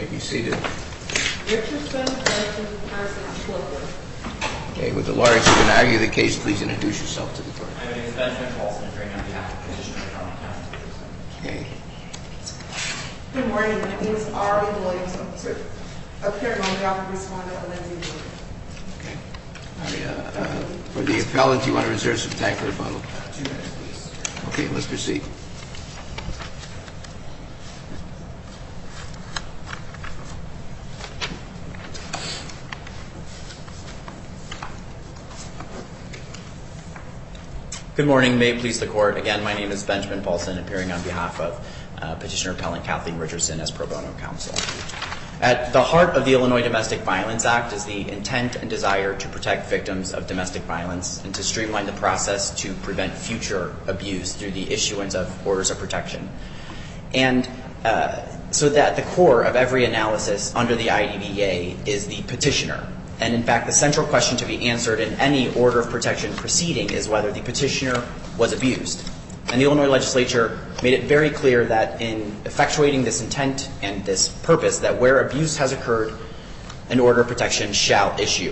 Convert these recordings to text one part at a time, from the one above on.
may be seated. Richardson v. Carson Flipper. Okay, with the lawyers who can argue the case, please introduce yourself to the court. My name is Benjamin Paulson, attorney on behalf of Petitioner Appellant Kathy Richardson. Okay. Good morning. My name is Ari Williams. I'm appearing on behalf of Respondent Lindsay Williams. Okay. For the appellant, you want to reserve some time for rebuttal? 2 minutes, please. Okay, let's proceed. Good morning. May it please the Court. Again, my name is Benjamin Paulson, appearing on behalf of Petitioner Appellant Kathleen Richardson as pro bono counsel. At the heart of the Illinois Domestic Violence Act is the intent and desire to protect victims of domestic violence and to streamline the process to prevent future abuse through the issuance of orders of protection. And so that the core of every analysis under the IDVA is the petitioner. And in fact, the central question to be answered in any order of protection proceeding is whether the petitioner was abused. And the Illinois legislature made it very clear that in effectuating this intent and this purpose, that where abuse has occurred, an order of protection shall issue.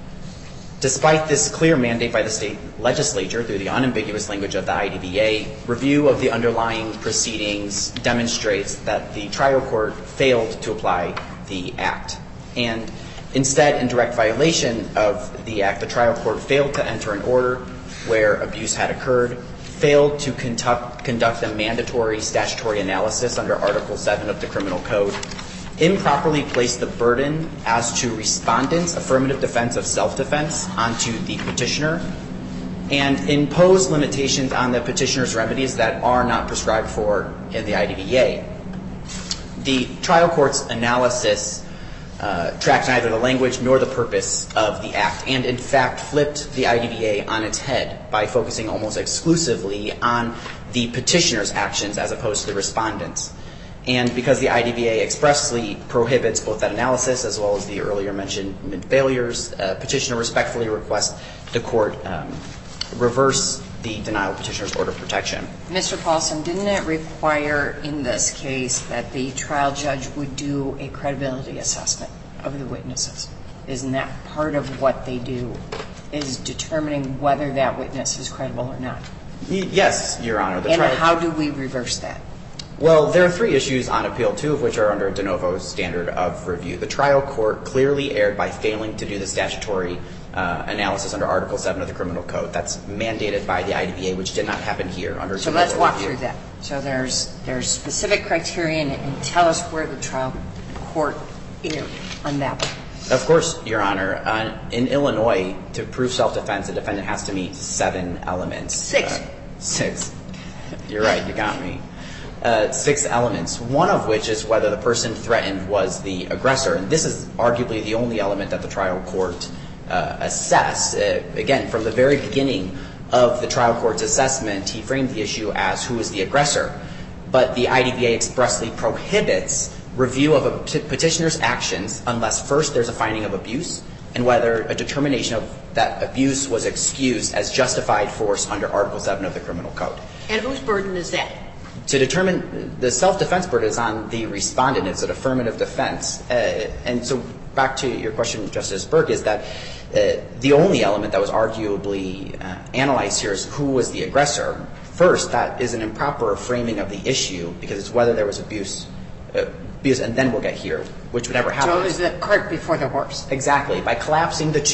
Despite this clear mandate by the state legislature through the unambiguous language of the IDVA, review of the underlying proceedings demonstrates that the trial court failed to apply the act. And instead, in direct violation of the act, the trial court failed to enter an order where abuse had occurred, failed to conduct a mandatory statutory analysis under Article 7 of the Criminal Code, improperly placed the burden as to respondents' affirmative defense of self-defense onto the petitioner, and imposed limitations on the petitioner's remedies that are not prescribed for in the IDVA. The trial court's analysis tracked neither the language nor the purpose of the act, and in fact flipped the IDVA on its head by focusing almost exclusively on the petitioner's actions as opposed to the respondent's. And because the IDVA expressly prohibits both that analysis as well as the earlier mentioned failures, petitioner respectfully requests the court reverse the denial of petitioner's order of protection. Mr. Paulson, didn't it require in this case that the trial judge would do a credibility assessment of the witnesses? Isn't that part of what they do, is determining whether that witness is credible or not? Yes, Your Honor. And how do we reverse that? Well, there are 3 issues on appeal, 2 of which are under de novo standard of review. The trial court clearly erred by failing to do the statutory analysis under Article 7 of the Criminal Code. That's mandated by the IDVA, which did not happen here under de novo review. So let's walk through that. So there's specific criterion, and tell us where the trial court erred on that one. Of course, Your Honor. In Illinois, to prove self-defense, a defendant has to meet 7 elements. 6. 6. You're right. You got me. 6 elements, one of which is whether the person threatened was the aggressor. And this is arguably the only element that the trial court assessed. Again, from the very beginning of the trial court's assessment, he framed the issue as who is the aggressor. But the IDVA expressly prohibits review of a petitioner's actions unless first there's a finding of abuse and whether a determination of that abuse was excused as justified force under Article 7 of the Criminal Code. And whose burden is that? To determine the self-defense burden is on the respondent. It's an affirmative defense. And so back to your question, Justice Burke, is that the only element that was arguably analyzed here is who was the aggressor. First, that is an improper framing of the issue because it's whether there was abuse, and then we'll get here, which would never happen. So it was the cart before the horse. Exactly. By collapsing the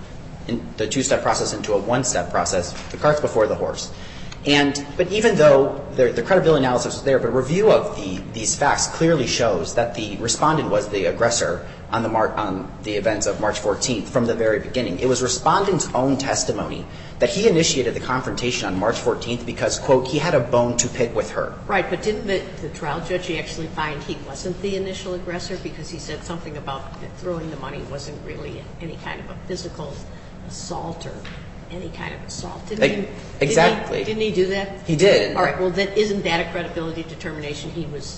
2-step process into a 1-step process, the cart's before the horse. But even though the credibility analysis was there, but review of these facts clearly shows that the respondent was the aggressor on the events of March 14th from the very beginning. It was respondent's own testimony that he initiated the confrontation on March 14th because, quote, he had a bone to pick with her. Right, but didn't the trial judge actually find he wasn't the initial aggressor because he said something about throwing the money wasn't really any kind of a physical assault or any kind of assault? Exactly. Didn't he do that? He did. All right. Well, isn't that a credibility determination?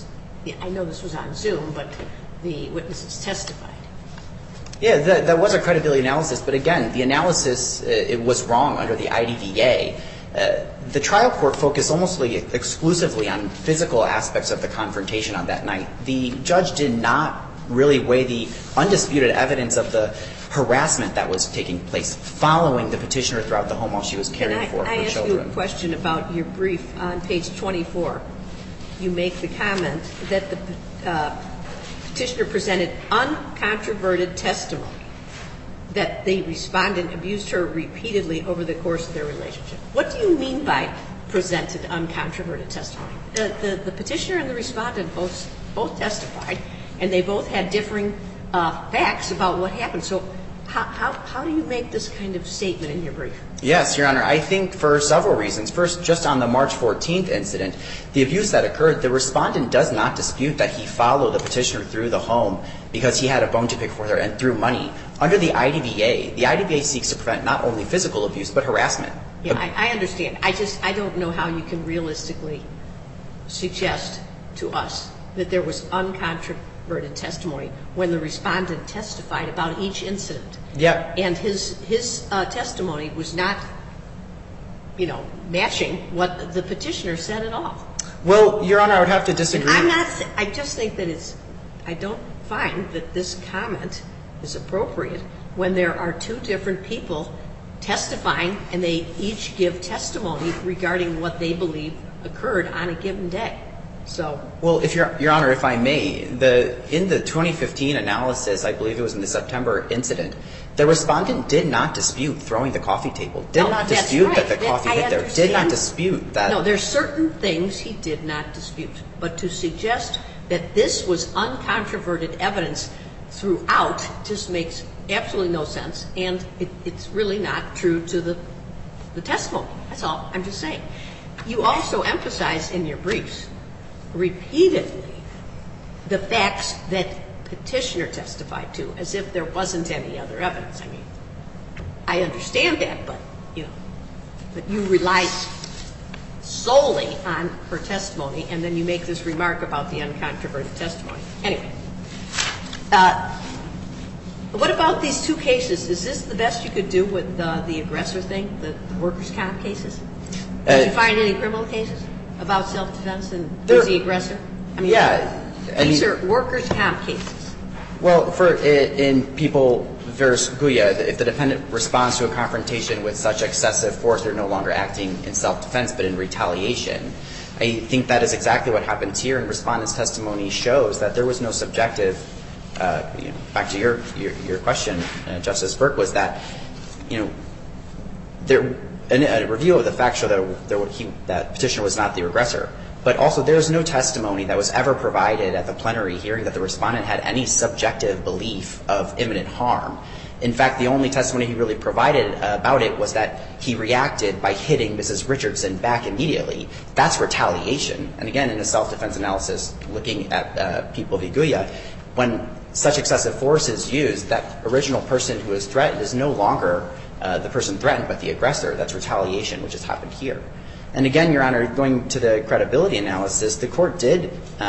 I know this was on Zoom, but the witnesses testified. Yeah, that was a credibility analysis. But again, the analysis, it was wrong under the IDVA. The trial court focused almost exclusively on physical aspects of the confrontation on that night. The judge did not really weigh the undisputed evidence of the harassment that was taking place following the petitioner throughout the home while she was caring for her children. I ask you a question about your brief on page 24. You make the comment that the petitioner presented uncontroverted testimony that the respondent abused her repeatedly over the course of their relationship. What do you mean by presented uncontroverted testimony? The petitioner and the respondent both testified, and they both had differing facts about what happened. So how do you make this kind of statement in your brief? Yes, Your Honor. I think for several reasons. First, just on the March 14th incident, the abuse that occurred, the respondent does not dispute that he followed the petitioner through the home because he had a bone to pick with her and threw money. Under the IDVA seeks to prevent not only physical abuse but harassment. Yeah, I understand. I don't know how you can realistically suggest to us that there was uncontroverted testimony when the respondent testified about each incident. Yeah. And his testimony was not, matching what the petitioner said at all. Well, Your Honor, I would have to disagree. I just think that I don't find that this comment is appropriate when there are two different people testifying and they each give testimony regarding what they believe occurred on a given day. Well, if Your Honor, if I may, in the 2015 analysis, I believe it was in the September incident, the respondent did not dispute throwing the coffee table. Did not dispute that the coffee hit there. Did not dispute that. No, there's certain things he did not dispute. But to suggest that this was uncontroverted evidence throughout just makes absolutely no sense, and it's really not true to the testimony. That's all. I'm just saying. You also emphasize in your briefs repeatedly the facts that petitioner testified to, as if there wasn't any other evidence. I mean, I understand that, but you rely solely on her testimony, and then you make this remark about the uncontroverted testimony. Anyway, what about these two cases? Is this the best you could do with the aggressor thing, the workers' comp cases? Did you find any criminal cases about self-defense and who's the aggressor? I mean, these are workers' comp cases. Well, in People v. Guya, if the defendant responds to a confrontation with such excessive force, they're no longer acting in self-defense but in retaliation. I think that is exactly what happens here, and respondent's testimony shows that there was no subjective. Back to your question, Justice Burke, was that a review of the facts show that petitioner was not the aggressor. But also, there is no testimony that was ever provided at the plenary hearing that the respondent had any subjective belief of imminent harm. In fact, the only testimony he really provided about it was that he reacted by hitting Mrs. Richardson back immediately. That's retaliation. And again, in a self-defense analysis looking at People v. Guya, when such excessive force is used, that original person who is threatened is no longer the person threatened but the aggressor. That's retaliation, which has happened here. And again, Your Honor, going to the credibility analysis, the Court did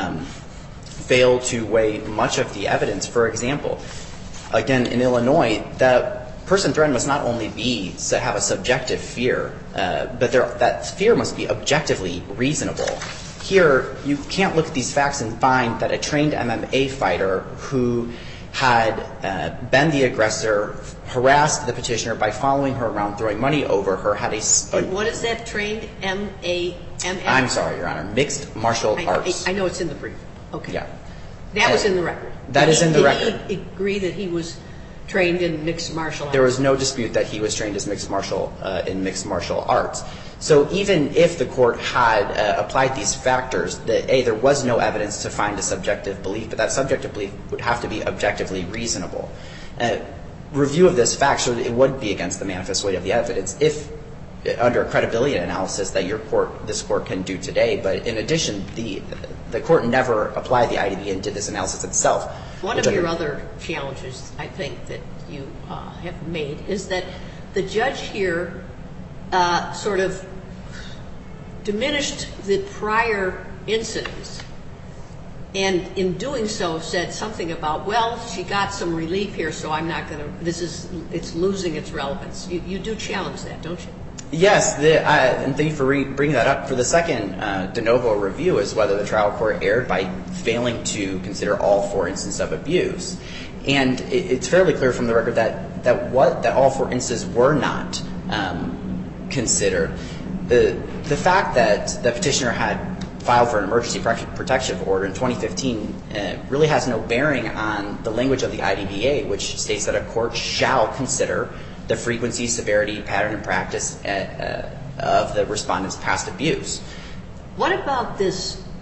fail to weigh much of the evidence. For example, again, in Illinois, the person threatened must not only have a subjective fear, but that fear must be objectively reasonable. Here, you can't look at these facts and find that a trained MMA fighter who had been the aggressor, harassed the petitioner by following her around, throwing money over her, had a... What is that, trained MMA? I'm sorry, Your Honor. Mixed martial arts. I know it's in the brief. Okay. Yeah. That was in the record. That is in the record. Did he agree that he was trained in mixed martial arts? There was no dispute that he was trained in mixed martial arts. So even if the Court had applied these factors, that, A, there was no evidence to find a subjective belief, but that subjective belief would have to be objectively reasonable. Review of this fact showed it would be against the manifest weight of the evidence if, under a credibility analysis that this Court can do today. But in addition, the Court never applied the IDB and did this analysis itself. One of your other challenges, I think, that you have made is that the judge here sort of diminished the prior incidents, and in doing so said something about, well, she got some relief here, so I'm not going to, it's losing its relevance. You do challenge that, don't you? Yes, and thank you for bringing that up. For the second de novo review is whether the trial court erred by failing to consider all 4 instances of abuse. And it's fairly clear from the record that all 4 instances were not considered. The fact that the petitioner had filed for an emergency protective order in 2015 really has no bearing on the language of the IDVA, which states that a court shall consider the frequency, severity, pattern, and practice of the respondent's past abuse. What about the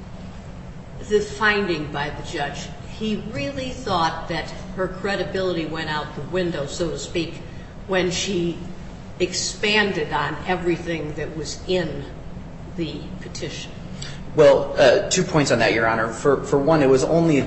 finding by the judge? He really thought that her credibility went out the window, so to speak, when she expanded on everything that was in the petition. Well, 2 points on that, Your Honor. For one, it was only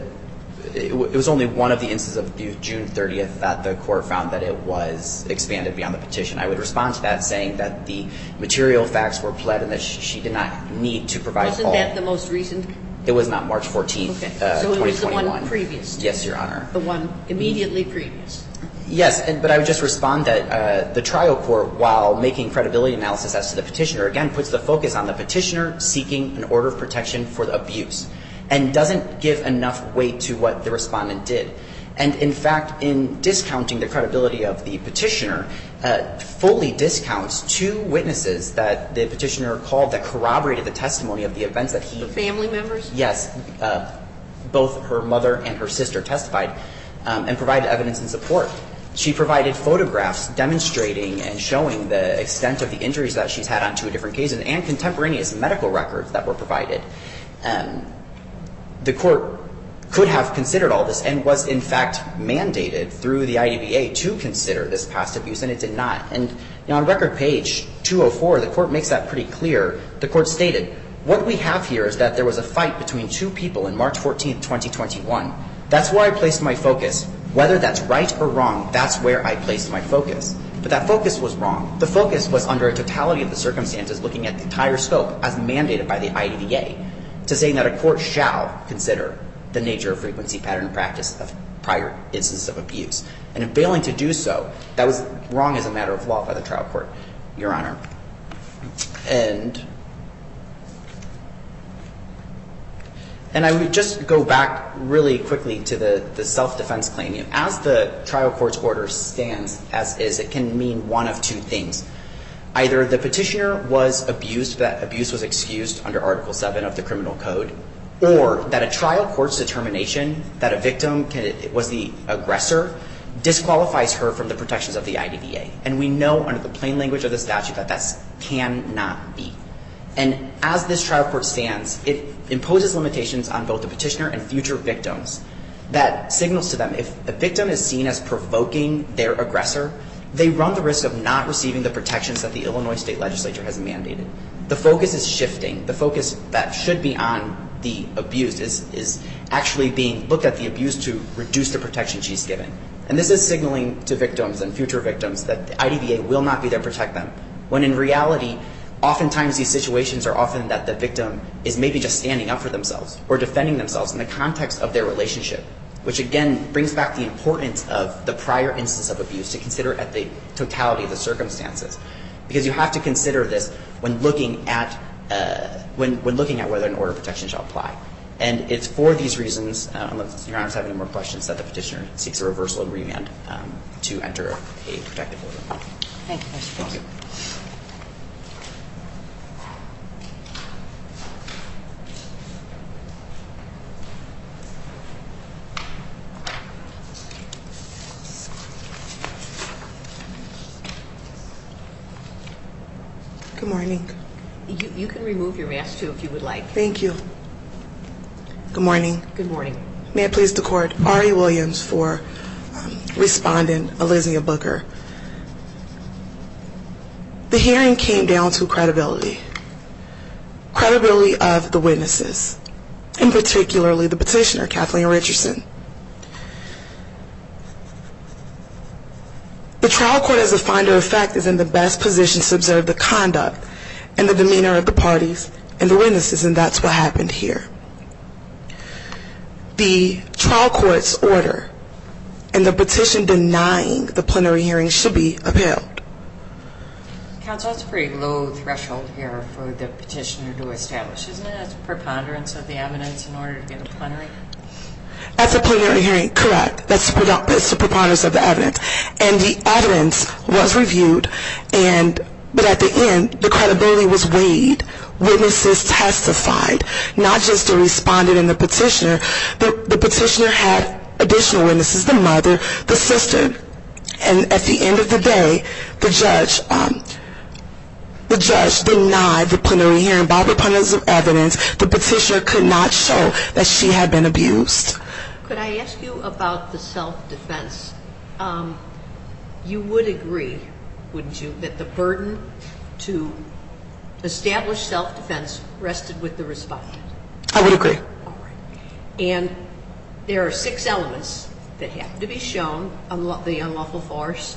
one of the instances of abuse, June 30th, that the court found that it was expanded beyond the petition. I would respond to that saying that the material facts were pled and that she did not need to provide all. Wasn't that the most recent? It was not March 14th, okay. 2021. So it was the one previous? Yes, Your Honor. The one immediately previous? Yes, but I would just respond that the trial court, while making credibility analysis as to the petitioner, again puts the focus on the petitioner seeking an order of protection for the abuse and doesn't give enough weight to what the respondent did. And in fact, in discounting the credibility of the petitioner, fully discounts 2 witnesses that the petitioner called that corroborated the testimony of the events that he... The family members? Yes. Both her mother and her sister testified and provided evidence in support. She provided photographs demonstrating and showing the extent of the injuries that she's had on 2 different cases and contemporaneous medical records that were provided. The court could have considered all this and was, in fact, mandated through the IDVA to consider this past abuse, and it did not. And on record page 204, the court makes that pretty clear. The court stated, what we have here is that there was a fight between 2 people in March 14th, 2021. That's where I placed my focus. Whether that's right or wrong, that's where I placed my focus. But that focus was wrong. The focus was under a totality of the circumstances, looking at the entire scope as mandated by the IDVA, to saying that a court shall consider the nature of frequency, pattern, and practice of prior instances of abuse. And in failing to do so, that was wrong as a matter of law by the trial court, Your Honor. And I would just go back really quickly to the self-defense claim. As the trial court's order stands as is, it can mean one of 2 things. Either the petitioner was abused, that abuse was excused under Article 7 of the Criminal Code, or that a trial court's determination that a victim was the aggressor disqualifies her from the protections of the IDVA. And we know under the plain language of the statute that that cannot be. And as this trial court stands, it imposes limitations on both the petitioner and future victims that signals to them if a victim is seen as provoking their aggressor, they run the risk of not receiving the protections that the Illinois State Legislature has mandated. The focus is shifting. The focus that should be on the abused is actually being looked at the abused to reduce the protection she's given. And this is signaling to victims and future victims that the IDVA will not be there to protect them, when in reality, oftentimes these situations are often that the victim is maybe just standing up for themselves or defending themselves in the context of their relationship, which again brings back the importance of the prior instance of abuse to consider at the totality of the circumstances. Because you have to consider this when looking at whether an order of protection shall apply. And it's for these reasons, unless Your Honors have any more questions, that the petitioner seeks a reversal and remand to enter a protective order. Thank you, Mr. Thank you. Good morning. You can remove your mask, too, if you would like. Thank you. Good morning. Good morning. May it please the Court, Ari Williams for Respondent Elysia Booker. The hearing came down to credibility. Credibility of the witnesses, and particularly the petitioner, Kathleen Richardson. The trial court, as a finder of fact, is in the best position to observe the conduct and the demeanor of the parties and the witnesses, and that's what happened here. The trial court's order and the petition denying the plenary hearing should be upheld. Counsel, it's a pretty low threshold here for the petitioner to establish, isn't it? It's a preponderance of the evidence in order to get a plenary? At the plenary hearing, correct. That's the preponderance of the evidence. And the evidence was reviewed, but at the end, the credibility was weighed. Witnesses testified, not just the respondent and the petitioner. The petitioner had additional witnesses, the mother, the sister. And at the end of the day, the judge denied the plenary hearing by preponderance of evidence. The petitioner could not show that she had been abused. Could I ask you about the self-defense? You would agree, wouldn't you, that the burden to establish self-defense rested with the respondent? I would agree. All right. And there are 6 elements that have to be shown. The unlawful force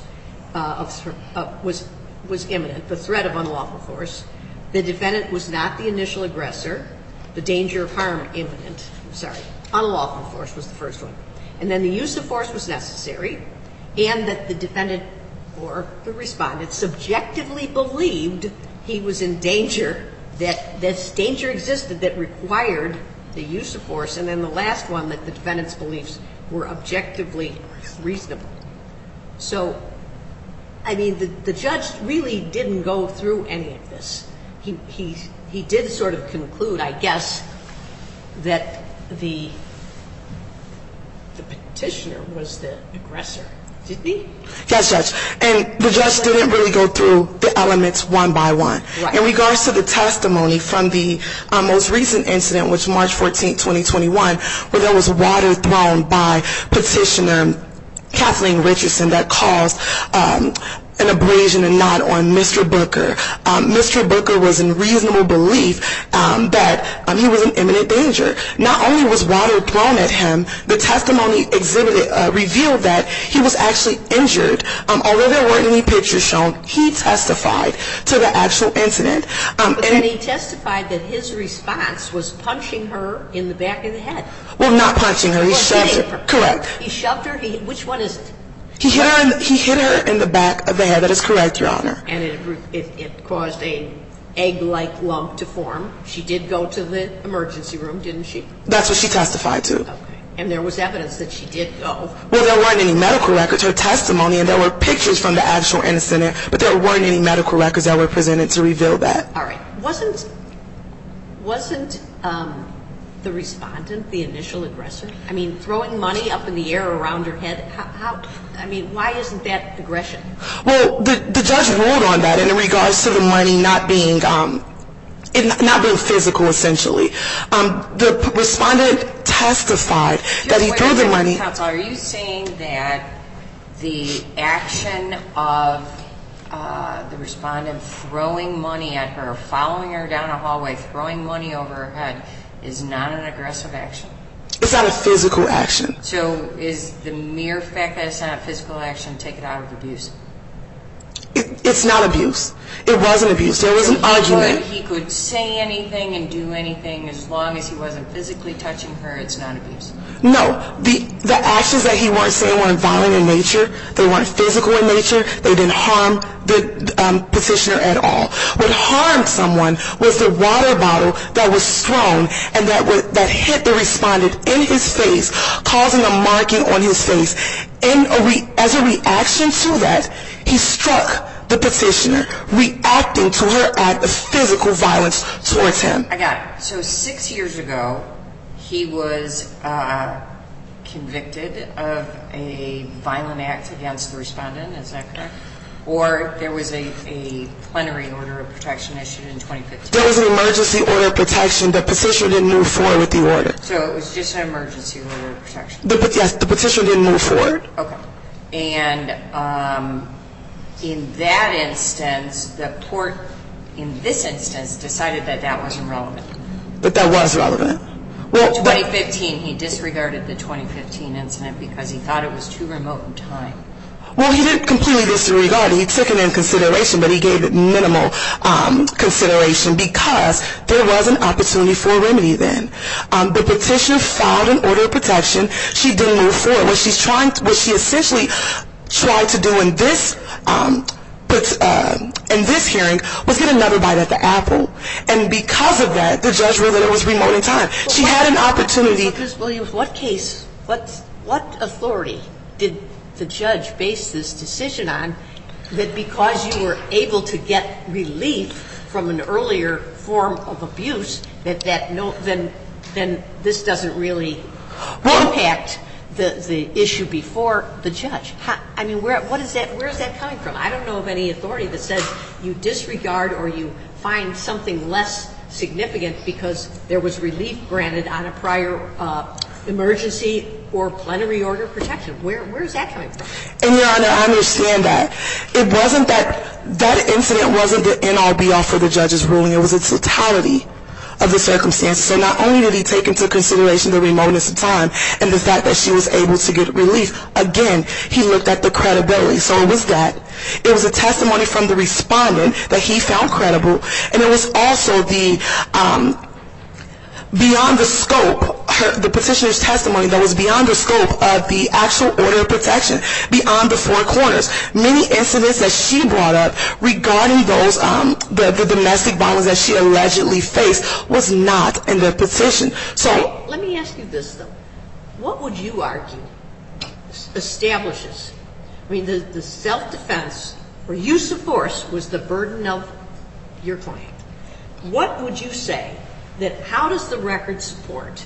was imminent, the threat of unlawful force. The defendant was not the initial aggressor. The danger of harm imminent. Unlawful force was the first one. And then the use of force was necessary, and that the defendant or the respondent subjectively believed he was in danger, that this danger existed that required the use of force, and then the last one, that the defendant's beliefs were objectively reasonable. So, I mean, the judge really didn't go through any of this. He did sort of conclude, I guess, that the petitioner was the aggressor. Didn't he? Yes, Judge. And the judge didn't really go through the elements one by one. Right. In regards to the testimony from the most recent incident, which March 14, 2021, where there was water thrown by petitioner Kathleen Richardson that caused an abrasion and knot on Mr. Booker. Mr. Booker was in reasonable belief that he was in imminent danger. Not only was water thrown at him, the testimony revealed that he was actually injured. Although there weren't any pictures shown, he testified to the actual incident. But then he testified that his response was punching her in the back of the head. Well, not punching her. He shoved her. Correct. He shoved her? Which one is it? He hit her in the back of the head. That is correct, Your Honor. And it caused an egg-like lump to form. She did go to the emergency room, didn't she? That's what she testified to. Okay. And there was evidence that she did go. Well, there weren't any medical records. Her testimony, and there were pictures from the actual incident, but there weren't any medical records that were presented to reveal that. All right. Wasn't the respondent the initial aggressor? I mean, throwing money up in the air around her head, why isn't that aggression? Well, the judge ruled on that in regards to the money not being physical, essentially. The respondent testified that he threw the money. Counsel, are you saying that the action of the respondent throwing money at her, following her down a hallway, throwing money over her head, is not an aggressive action? It's not a physical action. So is the mere fact that it's not a physical action take it out of abuse? It's not abuse. It wasn't abuse. There was an argument. He could say anything and do anything as long as he wasn't physically touching her. It's not abuse. No. The actions that he weren't saying weren't violent in nature. They weren't physical in nature. They didn't harm the petitioner at all. What harmed someone was the water bottle that was thrown and that hit the respondent in his face, causing a marking on his face. And as a reaction to that, he struck the petitioner, reacting to her act of physical violence towards him. I got it. So 6 years ago, he was convicted of a violent act against the respondent. Is that correct? Or there was a plenary order of protection issued in 2015? There was an emergency order of protection. The petitioner didn't move forward with the order. So it was just an emergency order of protection? Yes, the petitioner didn't move forward. Okay. And in that instance, the court, in this instance, decided that that wasn't relevant? That was relevant. Well, 2015, he disregarded the 2015 incident because he thought it was too remote in time. Well, he didn't completely disregard it. He took it in consideration, but he gave it minimal consideration because there was an opportunity for a remedy then. The petitioner filed an order of protection. She didn't move forward. What she essentially tried to do in this in this hearing was get another bite at the apple. And because of that, the judge ruled that it was remote in time. She had an opportunity. But Ms. Williams, what case, what authority did the judge base this decision on, that because you were able to get relief from an earlier form of abuse, then this doesn't really impact the issue before the judge? I mean, where is that coming from? I don't know of any authority that says you disregard or you find something less significant because there was relief granted on a prior emergency or plenary order protection. Where is that coming from? And, Your Honor, I understand that. It wasn't that incident wasn't the end-all be-all for the judge's ruling. It was the totality of the circumstances. So not only did he take into consideration the remoteness of time and the fact that she was able to get relief, again, he looked at the credibility. So it was that. It was a testimony from the respondent that he found credible, and it was also the beyond the scope, the petitioner's testimony that was beyond the scope of the actual order of protection, beyond the four corners. Many incidents that she brought up regarding those, the domestic violence that she allegedly faced was not in the petition. So let me ask you this, though. What would you argue establishes, I mean, the self-defense or use of force was the burden of your client. What would you say that how does the record support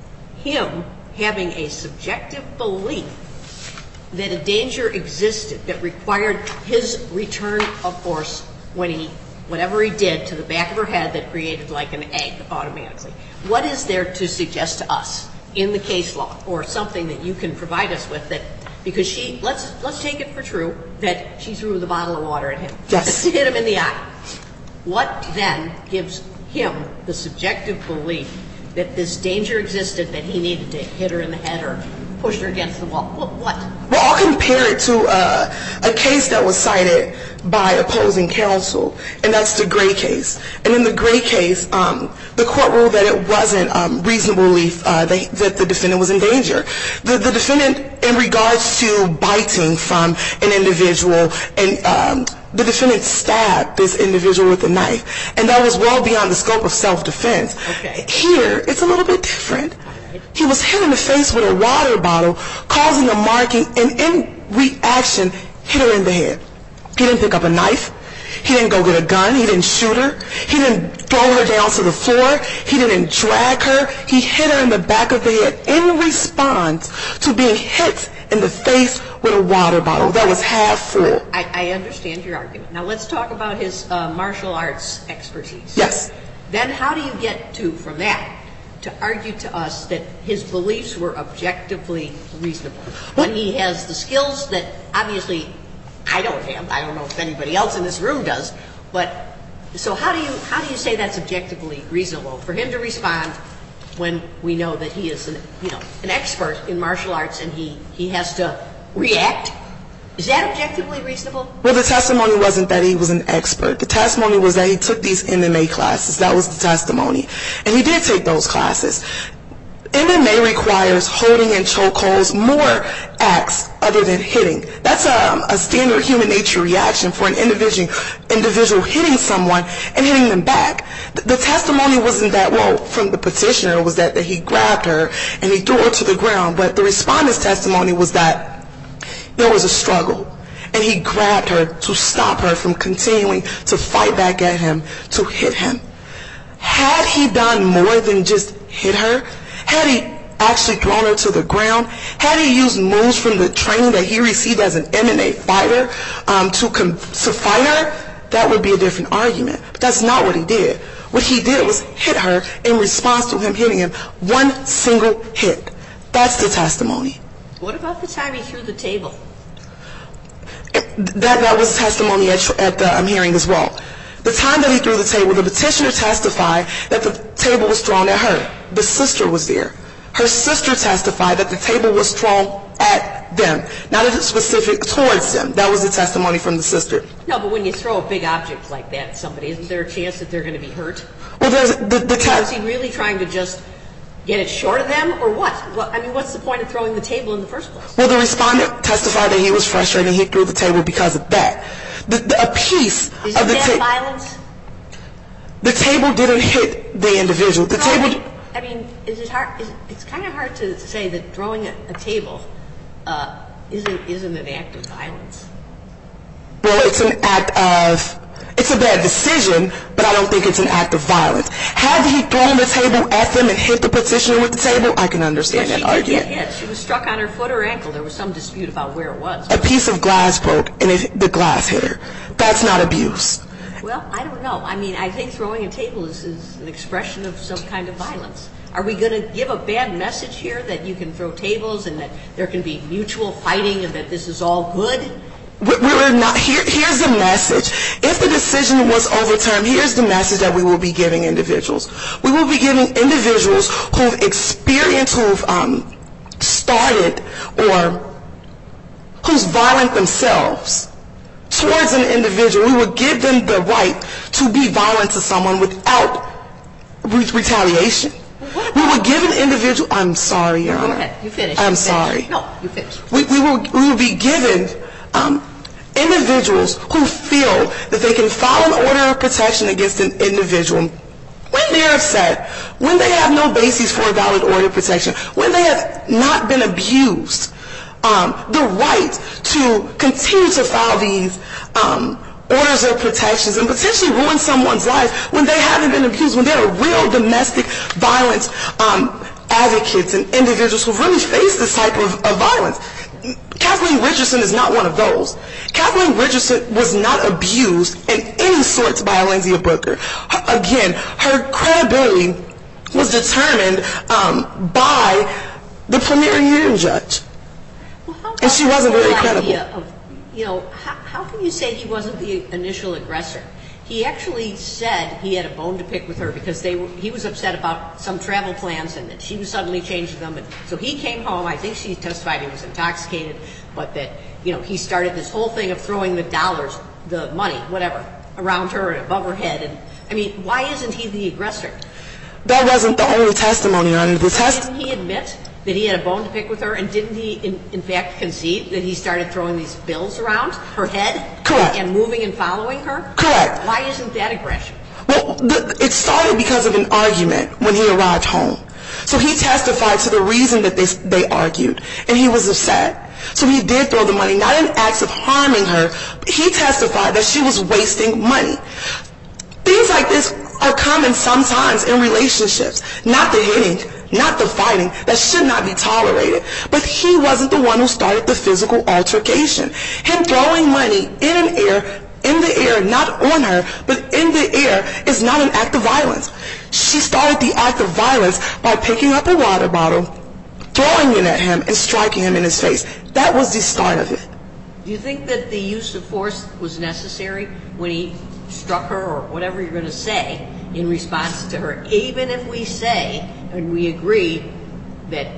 him having a subjective belief that a danger existed that required his return of force when whatever he did to the back of her head that created like an egg automatically? What is there to suggest to us in the case law or something that you can provide us with that, because let's take it for true that she threw the bottle of water at him. Yes. To hit him in the eye. What then gives him the subjective belief that this danger existed, that he needed to hit her in the head or push her against the wall? What? Well, I'll compare it to a case that was cited by opposing counsel, and that's the Gray case. And in the Gray case, the court ruled that it wasn't reasonable belief that the defendant was in danger. The defendant, in regards to biting from an individual, and the defendant stabbed this individual with a knife, and that was well beyond the scope of self-defense. Okay. Here, it's a little bit different. He was hit in the face with a water bottle, causing a marking, and in reaction, hit her in the head. He didn't pick up a knife. He didn't go get a gun. He didn't shoot her. He didn't throw her down to the floor. He didn't drag her. He hit her in the back of the head in response to being hit in the face with a water bottle that was half full. I understand your argument. Now let's talk about his martial arts expertise. Yes. Then how do you get from that to argue to us that his beliefs were objectively reasonable when he has the skills that obviously I don't have? I don't know if anybody else in this room does. But so how do you say that's objectively reasonable for him to respond when we know that he is an expert in martial arts and he has to react? Is that objectively reasonable? Well, the testimony wasn't that he was an expert. The testimony was that he took these MMA classes. That was the testimony. And he did take those classes. MMA requires holding and chokeholds, more acts other than hitting. That's a standard human nature reaction for an individual hitting someone and hitting them back. The testimony wasn't that, well, from the petitioner, was that he grabbed her and he threw her to the ground. But the respondent's testimony was that there was a struggle, and he grabbed her to stop her from continuing to fight back at him, to hit him. Had he done more than just hit her, had he actually thrown her to the ground, had he used moves from the training that he received as an MMA fighter to fight her, that would be a different argument. But that's not what he did. What he did was hit her in response to him hitting him. One single hit. That's the testimony. What about the time he threw the table? That was testimony at the hearing as well. The time that he threw the table, the petitioner testified that the table was thrown at her. The sister was there. Her sister testified that the table was thrown at them, not specific towards them. That was the testimony from the sister. No, but when you throw a big object like that at somebody, isn't there a chance that they're going to be hurt? Well, is he really trying to just get it short of them, or what? I mean, what's the point of throwing the table in the first place? Well, the respondent testified that he was frustrated and he threw the table because of that. A piece of Isn't the that violence? The table didn't hit the individual. The table. I mean, is it hard? It's kind of hard to say that throwing a table isn't an act of violence. Well, it's an act of. It's a bad decision, but I don't think it's an act of violence. Had he thrown the table at them and hit the petitioner with the table, I can understand that argument. Yeah, she was struck on her foot or ankle. There was some dispute about where it was. A piece of glass broke and the glass hit her. That's not abuse. Well, I don't know. I mean, I think throwing a table is an expression of some kind of violence. Are we going to give a bad message here that you can throw tables and that there can be mutual fighting and that this is all good? We're not. Here's the message. If the decision was overturned, here's the message that we will be giving individuals. We will be giving individuals who've experienced, who've started, or who's violent themselves towards an individual. We will give them the right to be violent to someone without retaliation. We will give an individual. I'm sorry, Your Honor. Go ahead. You finish. I'm sorry. No, you finish. We will be given individuals who feel that they can file an order of protection against an individual when they're upset, when they have no basis for a valid order of protection, when they have not been abused, the right to continue to file these orders of protections and potentially ruin someone's life when they haven't been abused, when they're real domestic violence advocates and individuals who really face this type of violence. Kathleen Richardson is not one of those. Kathleen Richardson was not abused in any sorts by Alenzia Booker. Again, her credibility was determined by the preliminary hearing judge. And she wasn't very credible. How can you say he wasn't the initial aggressor? He actually said he had a bone to pick with her because he was upset about some travel plans and that she was suddenly changing them. And so he came home. I think she testified he was intoxicated, but that he started this whole thing of throwing the dollars, the money, whatever, around her and above her head. And I mean, why isn't he the aggressor? That wasn't the only testimony, Your Honor. Didn't he admit that he had a bone to pick with her, and didn't he, in fact, concede that he started throwing these bills around her head? Correct. And moving and following her? Correct. Why isn't that aggression? Well, it started because of an argument when he arrived home. So he testified to the reason that they argued, and he was upset. So he did throw the money, not in acts of harming her, but he testified that she was wasting money. Things like this are common sometimes in relationships. Not the hitting, not the fighting. That should not be tolerated. But he wasn't the one who started the physical altercation. Him throwing money in the air, not on her, but in the air, is not an act of violence. She started the act of violence by picking up a water bottle, throwing it at him, and striking him in his face. That was the start of it. Do you think that the use of force was necessary when he struck her, or whatever you're going to say, in response to her? Even if we say, and we agree, that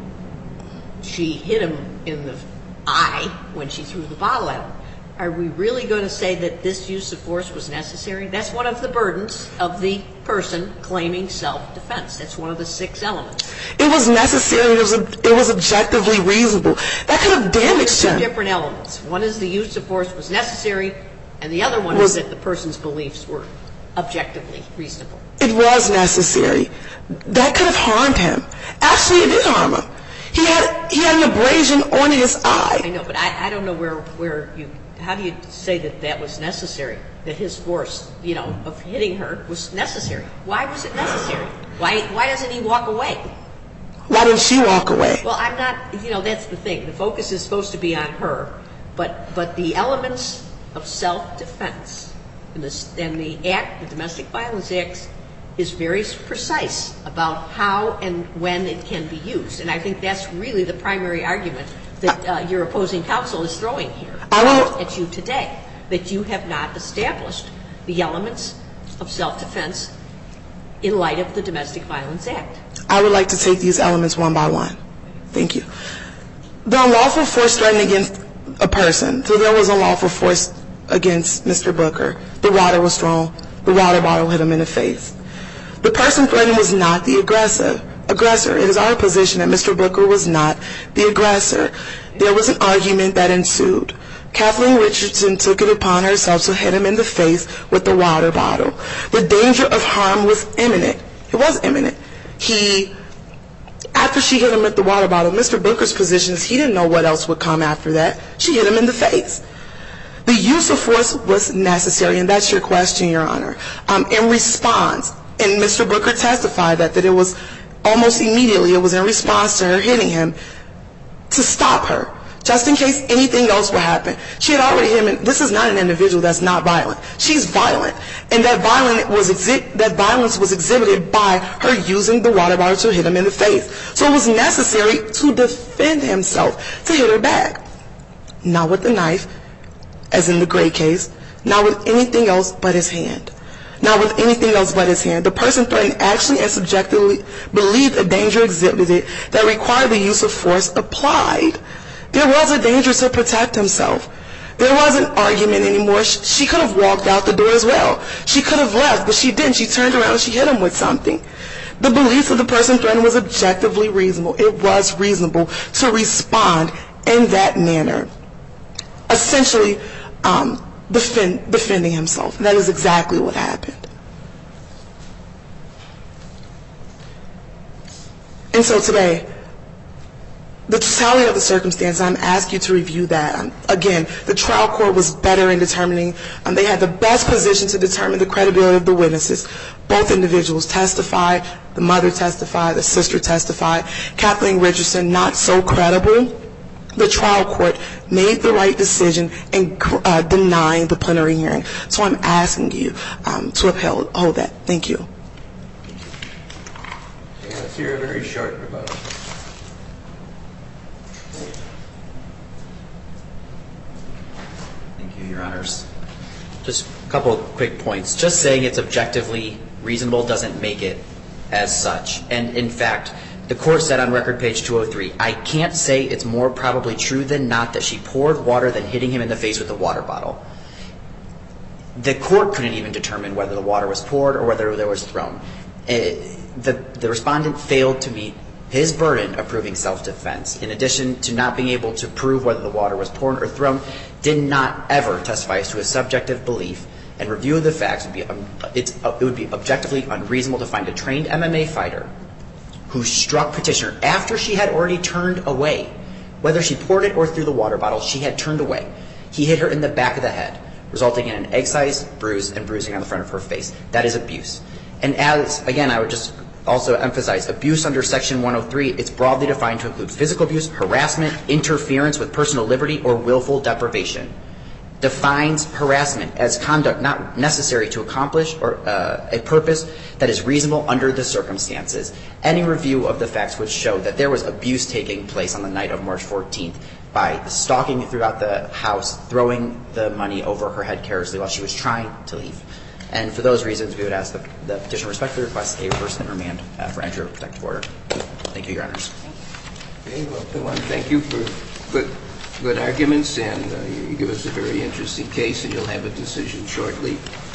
she hit him in the eye when she threw the bottle at him, are we really going to say that this use of force was necessary? That's one of the burdens of the person claiming self-defense. That's one of the 6 elements. It was necessary. It was objectively reasonable. That could have damaged him. 2 different elements. One is the use of force was necessary, and the other one is that the person's beliefs were objectively reasonable. It was necessary. That could have harmed him. Actually, it did harm him. He had an abrasion on his eye. I know, but I don't know how do you say that that was necessary, that his force, of hitting her was necessary? Why was it necessary? Why doesn't he walk away? Why didn't she walk away? Well, I'm not, that's the thing. The focus is supposed to be on her, but the elements of self-defense and the Domestic Violence Act is very precise about how and when it can be used. And I think that's really the primary argument that your opposing counsel is throwing here at you today, that you have not established the elements of self-defense in light of the Domestic Violence Act. I would like to take these elements one by one. Thank you. The unlawful force threatened against a person. So there was unlawful force against Mr. Booker. The water was thrown. The water bottle hit him in the face. The person threatened was not the aggressor. It is our position that Mr. Booker was not the aggressor. There was an argument that ensued. Kathleen Richardson took it upon herself to hit him in the face with the water bottle. The danger of harm was imminent. It was imminent. After she hit him with the water bottle, Mr. Booker's position is he didn't know what else would come after that. She hit him in the face. The use of force was necessary, and that's your question, Your Honor. In response, and Mr. Booker testified that it was almost immediately, it was in response to her hitting him to stop her, just in case anything else would happen. She had already hit him, and this is not an individual that's not violent. She's violent, and that violence was exhibited by her using the water bottle to hit him in the face. So it was necessary to defend himself, to hit her back. Not with the knife, as in the Gray case, not with anything else but his hand. Not with anything else but his hand. The person threatened actually and subjectively believed a danger exhibited that required the use of force applied. There was a danger to protect himself. There wasn't argument anymore. She could have walked out the door as well. She could have left, but she didn't. She turned around and she hit him with something. The belief of the person threatened was objectively reasonable. It was reasonable to respond in that manner. Essentially, defending himself. That is exactly what happened. And so today, the totality of the circumstance, I'm asking you to review that. Again, the trial court was better in determining, they had the best position to determine the credibility of the witnesses. Both individuals testified, the mother testified, the sister testified. Kathleen Richardson, not so credible. The trial court made the right decision in denying the plenary hearing. So I'm asking you to uphold that. Thank you. Yeah, let's hear a very short rebuttal. Thank you, Your Honors. Just a couple of quick points. Just saying it's objectively reasonable doesn't make it as such. And in fact, the court said on record page 203, I can't say it's more probably true than not that she poured water than hitting him in the face with a water bottle. The court couldn't even determine whether the water was poured or whether it was thrown. The respondent failed to meet his burden of proving self-defense. In addition to not being able to prove whether the water was poured or thrown, did not ever testify as to a subjective belief. And review of the facts it would be objectively unreasonable to find a trained MMA fighter who struck petitioner after she had already turned away. Whether she poured it or threw the water bottle, she had turned away. He hit her in the back of the head, resulting in an egg-sized bruise and bruising on the front of her face. That is abuse. And again, I would just also emphasize, abuse under Section 103, it's broadly defined to include physical abuse, harassment, interference with personal liberty, or willful deprivation. Defines harassment as conduct not necessary to accomplish or a purpose that is reasonable under the circumstances. Any review of the facts would show that there was abuse taking place on the night of March 14th by stalking throughout the house, throwing the money over her head carelessly while she was trying to leave. And for those reasons, we would ask the petitioner respectfully request a reverse and remand for entry of a protective order. Thank you, Your Honors. Okay, well, I want to thank you for good arguments, and you give us a very interesting case, and you'll have a decision shortly.